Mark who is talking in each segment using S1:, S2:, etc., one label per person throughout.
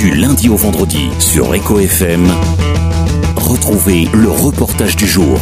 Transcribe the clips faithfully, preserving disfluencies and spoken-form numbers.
S1: Du lundi au vendredi sur Eco F M, retrouvez le reportage du jour.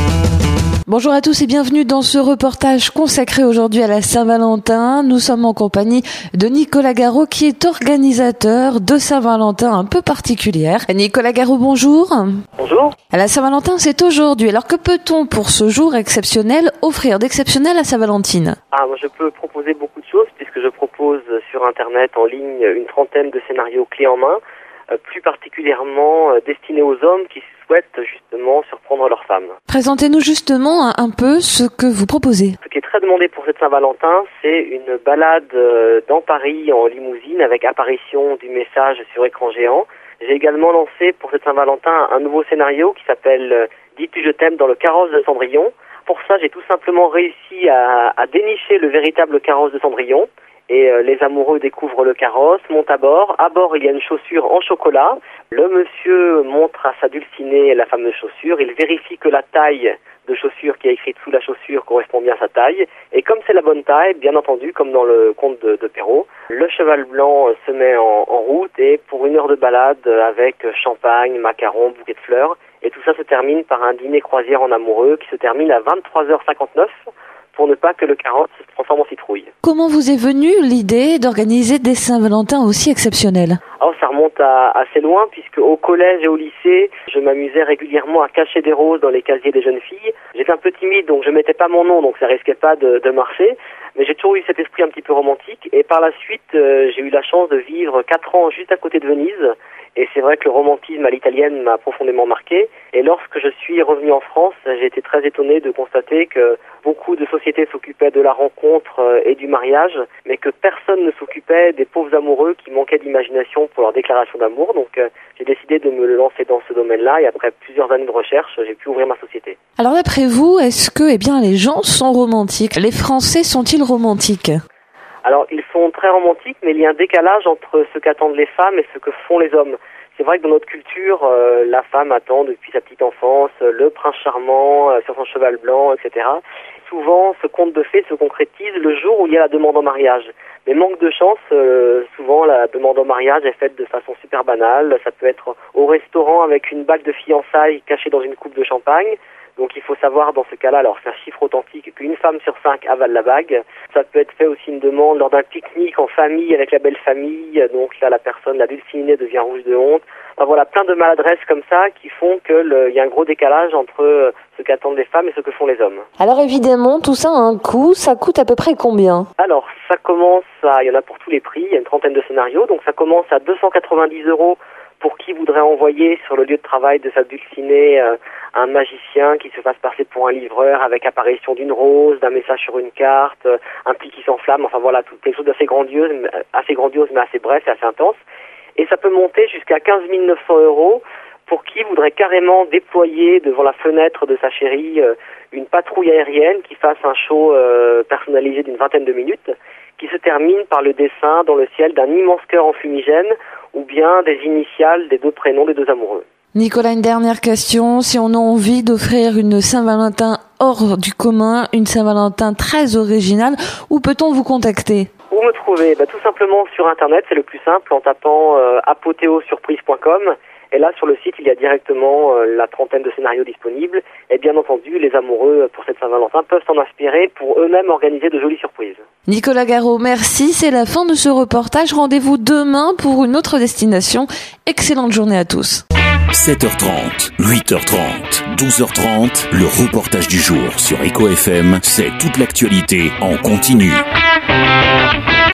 S2: Bonjour à tous et bienvenue dans ce reportage consacré aujourd'hui à la Saint-Valentin. Nous sommes en compagnie de Nicolas Garot qui est organisateur de Saint-Valentin un peu particulière. Nicolas Garot, bonjour.
S3: Bonjour.
S2: La Saint-Valentin, c'est aujourd'hui. Alors que peut-on pour ce jour exceptionnel offrir d'exceptionnel à Saint-Valentine ?
S3: Ah, moi je peux proposer beaucoup de choses puisque je propose sur Internet en ligne une trentaine de scénarios clés en main, euh, plus particulièrement euh, destinés aux hommes qui souhaitent justement surprendre leurs femmes.
S2: Présentez-nous justement un, un peu ce que vous proposez.
S3: Ce qui est très demandé pour cette Saint-Valentin, c'est une balade euh, dans Paris en limousine avec apparition du message sur écran géant. J'ai également lancé pour cette Saint-Valentin un nouveau scénario qui s'appelle euh, « Dis-tu je t'aime » dans le carrosse de Cendrillon. Pour ça, j'ai tout simplement réussi à, à dénicher le véritable carrosse de Cendrillon. Et euh, les amoureux découvrent le carrosse, montent à bord. À bord, il y a une chaussure en chocolat. Le monsieur montre à sa dulcinée la fameuse chaussure. Il vérifie que la taille de chaussure qui est écrite sous la chaussure correspond bien à sa taille. Et comme c'est la bonne taille, bien entendu, comme dans le conte de, de Perrault, le cheval blanc se met en, en route et pour une heure de balade avec champagne, macarons, bouquet de fleurs. Et tout ça se termine par un dîner croisière en amoureux qui se termine à vingt-trois heures cinquante-neuf. Pour ne pas que le carrosse se transforme en citrouille.
S2: Comment vous est venue l'idée d'organiser des Saint-Valentin aussi exceptionnels ?
S3: Alors ça remonte à assez loin puisque au collège et au lycée, je m'amusais régulièrement à cacher des roses dans les casiers des jeunes filles. J'étais un peu timide donc je mettais pas mon nom donc ça risquait pas de, de marcher. Mais j'ai toujours eu cet esprit un petit peu romantique et par la suite euh, j'ai eu la chance de vivre quatre ans juste à côté de Venise. Et c'est vrai que le romantisme à l'italienne m'a profondément marqué. Et lorsque je suis revenu en France, j'ai été très étonné de constater que beaucoup de sociétés s'occupaient de la rencontre et du mariage, mais que personne ne s'occupait des pauvres amoureux qui manquaient d'imagination pour leur déclaration d'amour. Donc euh, j'ai décidé de me lancer dans ce domaine-là et après plusieurs années de recherche, j'ai pu ouvrir ma société.
S2: Alors d'après vous, est-ce que eh bien, les gens sont romantiques ? Les Français sont-ils romantiques ?
S3: Alors, ils sont très romantiques, mais il y a un décalage entre ce qu'attendent les femmes et ce que font les hommes. C'est vrai que dans notre culture, euh, la femme attend depuis sa petite enfance euh, le prince charmant euh, sur son cheval blanc, et cetera. Souvent, ce conte de fées se concrétise le jour où il y a la demande en mariage. Mais manque de chance, euh, souvent la demande en mariage est faite de façon super banale. Ça peut être au restaurant avec une bague de fiançailles cachée dans une coupe de champagne. Donc il faut savoir dans ce cas-là, alors c'est un chiffre authentique, qu'une femme sur cinq avale la bague. Ça peut être fait aussi une demande lors d'un pique-nique en famille avec la belle famille. Donc là la personne, la dulcinée devient rouge de honte. Enfin voilà, plein de maladresses comme ça qui font qu'il y a un gros décalage entre ce qu'attendent les femmes et ce que font les hommes.
S2: Alors évidemment, tout ça a un coût. Ça coûte à peu près combien ?
S3: Alors ça commence à, il y en a pour tous les prix, il y a une trentaine de scénarios. Donc ça commence à deux cent quatre-vingt-dix euros pour qui voudrait envoyer sur le lieu de travail de sa dulcinée euh, un magicien qui se fasse passer pour un livreur avec apparition d'une rose, d'un message sur une carte, euh, un pli qui s'enflamme, enfin voilà, tout quelque chose d'assez grandiose, assez grandiose mais assez bref et assez intense. Et ça peut monter jusqu'à quinze mille neuf cents euros pour qui voudrait carrément déployer devant la fenêtre de sa chérie euh, une patrouille aérienne qui fasse un show euh, personnalisé d'une vingtaine de minutes, qui se termine par le dessin dans le ciel d'un immense cœur en fumigène ou bien des initiales des deux prénoms des deux amoureux.
S2: Nicolas, une dernière question. Si on a envie d'offrir une Saint-Valentin hors du commun, une Saint-Valentin très originale, où peut-on vous contacter ?
S3: Où me trouver ? Bah, tout simplement sur Internet, c'est le plus simple, en tapant euh, apothéosurprise point com. Et là, sur le site, il y a directement euh, la trentaine de scénarios disponibles. Et bien entendu, les amoureux pour cette Saint-Valentin peuvent s'en inspirer pour eux-mêmes organiser de jolies surprises.
S2: Nicolas Garot, merci. C'est la fin de ce reportage. Rendez-vous demain pour une autre destination. Excellente journée à tous.
S1: sept heures trente, huit heures trente, douze heures trente, le reportage du jour sur Eco F M, c'est toute l'actualité en continu.